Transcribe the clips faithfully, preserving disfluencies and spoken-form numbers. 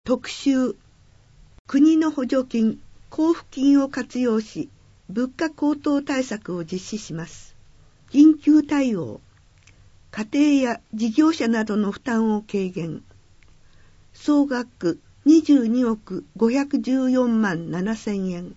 特集、国の補助金、交付金を活用し、物価高騰対策を実施します。緊急対応、家庭や事業者などの負担を軽減。総額にじゅうにおくごひゃくじゅうよんまんななせんえん。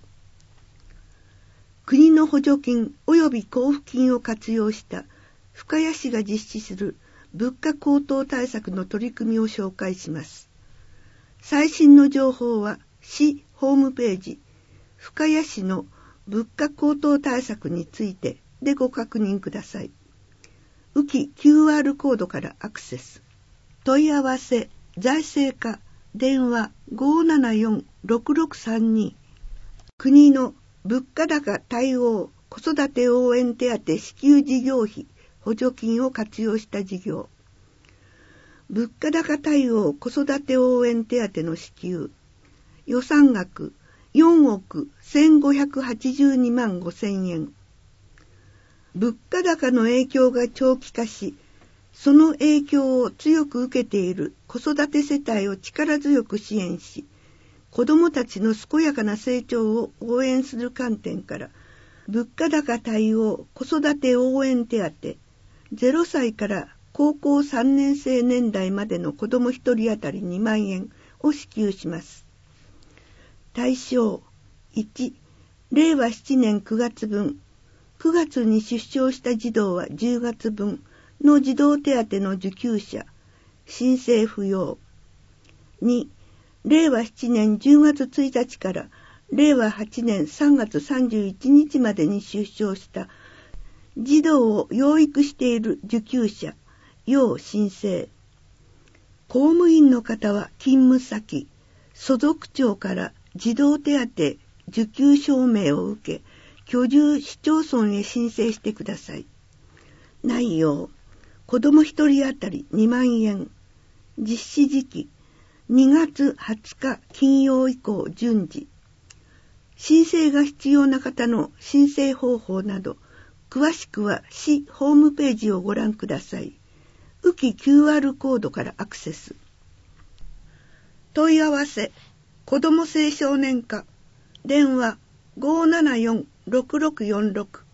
国の補助金及び交付金を活用した深谷市が実施する物価高騰対策の取り組みを紹介します。最新の情報は市ホームページ、深谷市の物価高騰対策についてでご確認ください。浮き キューアール コードからアクセス。問い合わせ、財政課、電話 ごーななよんろくろくさんに。国の物価高対応子育て応援手当支給事業費補助金を活用した事業。物価高対応子育て応援手当の支給。予算額よんおくせんごひゃくはちじゅうにまんごせんえん。物価高の影響が長期化し、その影響を強く受けている子育て世帯を力強く支援し、子どもたちの健やかな成長を応援する観点から、物価高対応子育て応援手当、ゼロさいから高校さんねん生年代までの子どもひとり当たりにまんえんを支給します。対象いち、れいわななねんくがつぶん、くがつに出生した児童はじゅうがつぶんの児童手当の受給者、申請不要。に、れいわななねんじゅうがつついたちかられいわはちねんさんがつさんじゅういちにちまでに出生した児童を養育している受給者、要申請。公務員の方は勤務先、所属庁から児童手当受給証明を受け、居住市町村へ申請してください。内容、子どもひとり当たりにまんえん。実施時期、にがつはつか金曜以降順次。申請が必要な方の申請方法など、詳しくは市ホームページをご覧ください。浮き キューアール コードからアクセス。問い合わせ、子ども青少年課、電話 ごーななよんろくろくよんろく。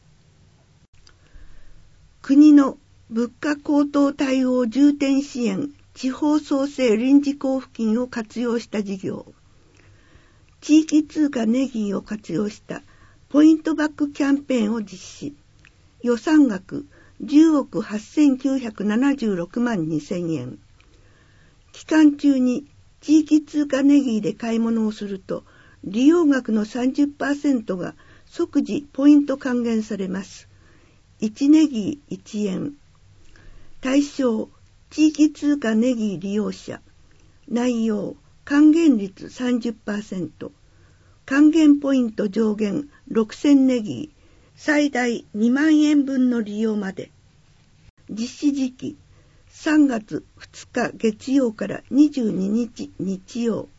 国の物価高騰対応重点支援地方創生臨時交付金を活用した事業。地域通貨ネギーを活用したポイントバックキャンペーンを実施。予算額じゅうおくはっせんきゅうひゃくななじゅうろくまんにせんえん。期間中に地域通貨ネギーで買い物をすると、利用額の さんじゅっパーセント が即時ポイント還元されます。いちネギーいちえん。対象、地域通貨ネギー利用者。内容、還元率 さんじゅっパーセント。還元ポイント上限ろくせんネギー。最大にまんえんぶんの利用まで。実施時期、さんがつふつか月曜からにじゅうににち日曜。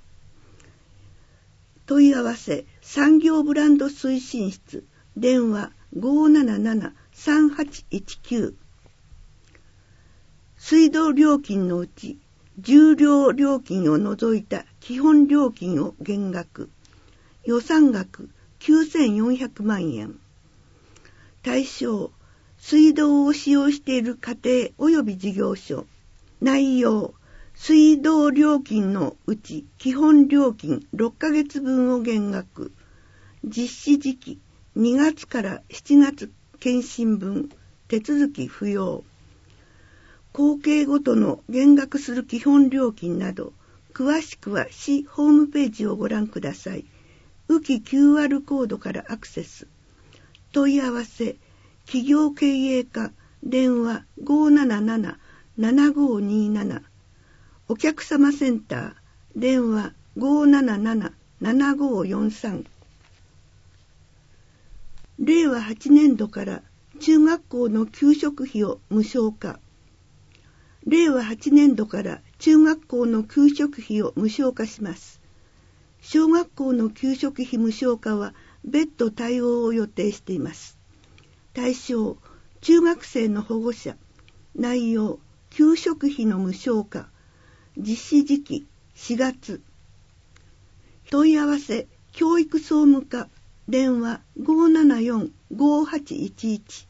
問い合わせ、産業ブランド推進室、電話 ごーななななさんはちいちきゅう。水道料金のうち、重量料金を除いた基本料金を減額。予算額きゅうせんよんひゃくまんえん。対象、水道を使用している家庭及び事業所。内容、水道料金のうち基本料金ろっかげつぶんを減額。実施時期、にがつからしちがつ検診分、手続き不要。合計ごとの減額する基本料金など、詳しくは市ホームページをご覧ください。浮き キューアール コードからアクセス。問い合わせ、企業経営課、電話 ごーななななななごーにーなな。お客様センター、電話 ごーななななななごーよんさん。れいわはちねんどから中学校の給食費を無償化。れいわはちねんどから中学校の給食費を無償化します。小学校の給食費無償化は別途対応を予定しています。対象、中学生の保護者。内容、給食費の無償化。実施時期、しがつ。 問い合わせ教育総務課電話 ごーななよん ごーはちいちいち。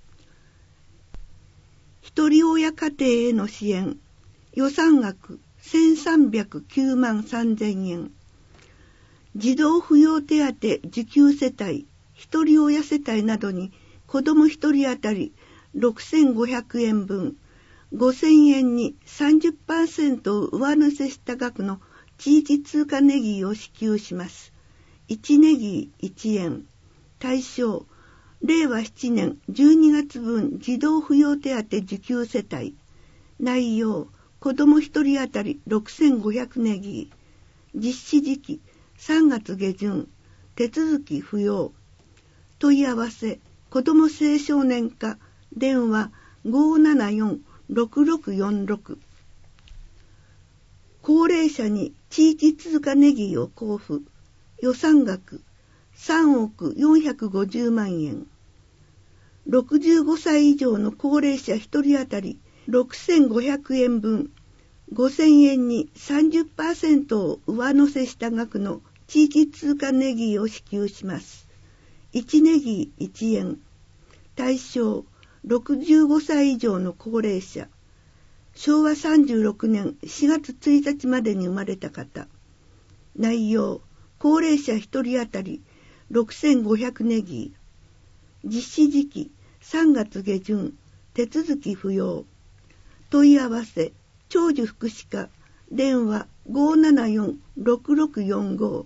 ひとり親家庭への支援、予算額せんさんびゃくきゅうまんさんぜんえん。児童扶養手当受給世帯、ひとり親世帯などに子どもひとり当たりろくせんごひゃくえんぶん、ごせんえんに さんじゅっパーセント を上乗せした額の地域通貨ネギーを支給します。いちネギーいちえん。対象、れいわななねんじゅうにがつぶん児童扶養手当受給世帯。内容、子どもひとり当たりろくせんごひゃくネギー。実施時期、さんがつげじゅん。手続き不要。問い合わせ、子ども青少年課電話 ごーななよん ろくろくよんろく。高齢者に地域通貨ネギーを交付。予算額さんおくよんひゃくごじゅうまんえん。ろくじゅうごさい以上の高齢者ひとり当たりろくせんごひゃくえんぶん、ごせんえんに さんじゅっパーセント を上乗せした額の地域通貨ネギーを支給します。いちネギーいちえん。対象、ろくじゅうごさい以上の高齢者。しょうわさんじゅうろくねんしがつついたちまでに生まれた方。内容、高齢者ひとり当たりろくせんごひゃくネギー。実施時期さんがつげじゅん。手続き不要。問い合わせ長寿福祉課電話 ごーななよん ろくろくよんご。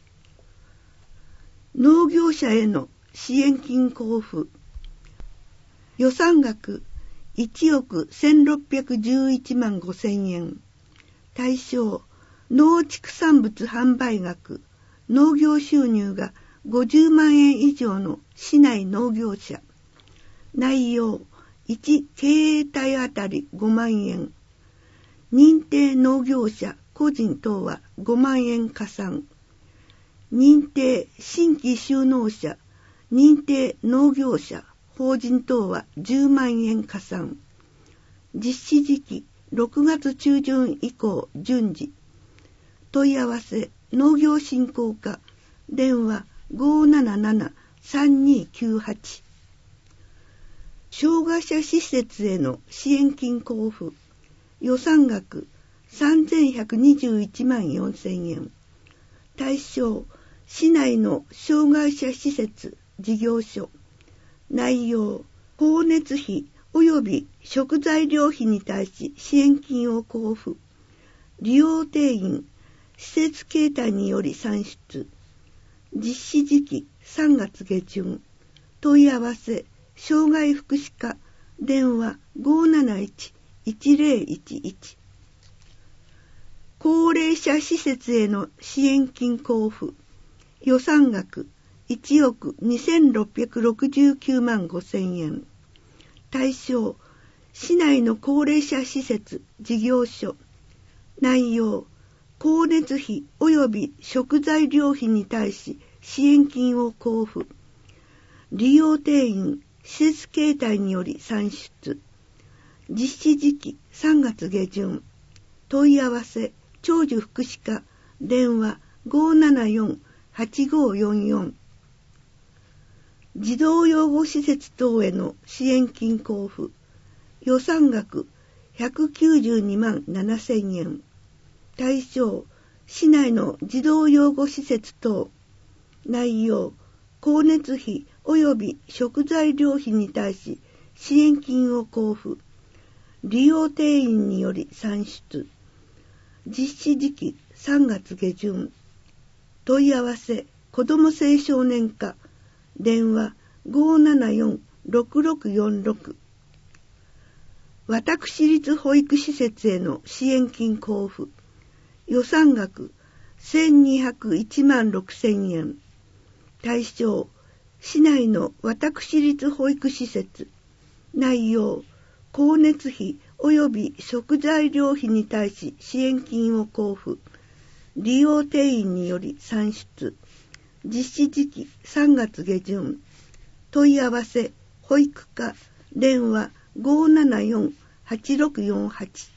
農業者への支援金交付。予算額いちおくせんろっぴゃくじゅういちまんごせんえん。対象、農畜産物販売額、農業収入がごじゅうまんえん以上の市内農業者。内容、いち経営体あたりごまんえん。認定農業者個人等はごまんえん加算。認定新規就農者、認定農業者、法人等はじゅうまんえん加算。実施時期ろくがつちゅうじゅん以降順次。問い合わせ農業振興課電話 ごーなななな さんにきゅうはち。障害者施設への支援金交付。予算額さんぜんひゃくにじゅういちまんよんせんえん。対象、市内の障害者施設事業所。内容、光熱費及び食材料費に対し支援金を交付。利用定員、施設形態により算出。実施時期さんがつげじゅん。問い合わせ障害福祉課電話 ごーなないち いちぜろいちいち。高齢者施設への支援金交付。予算額いちおくにせんろっぴゃくろくじゅうきゅうまんごせんえん。対象、市内の高齢者施設事業所。内容、光熱費及び食材料費に対し支援金を交付。利用定員、施設形態により算出。実施時期さんがつげじゅん。問い合わせ長寿福祉課電話 ごーななよん はちごーよんよん。児童養護施設等への支援金交付。予算額ひゃくきゅうじゅうにまんななせんえん。対象、市内の児童養護施設等。内容、光熱費及び食材料費に対し支援金を交付。利用定員により算出。実施時期さんがつげじゅん。問い合わせ子ども青少年課電話 ごーななよん ろくろくよんろく。私立保育施設への支援金交付。予算額せんにひゃくいちまんろくせんえん。対象、市内の私立保育施設。内容、光熱費及び食材料費に対し支援金を交付。利用定員により算出。実施時期さんがつげじゅん。問い合わせ保育課電話 ごーななよん はちろくよんはち。